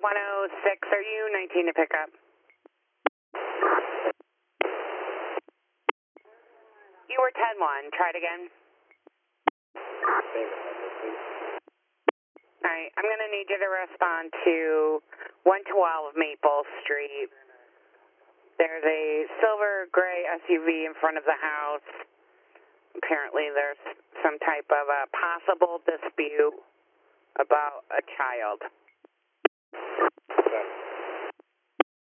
106, are you 19 to pick up? You were 10-1, try it again. Alright, I'm going to need you to respond to 112 Maple Street. There's a silver gray SUV in front of the house. Apparently there's some type of a possible dispute about a child.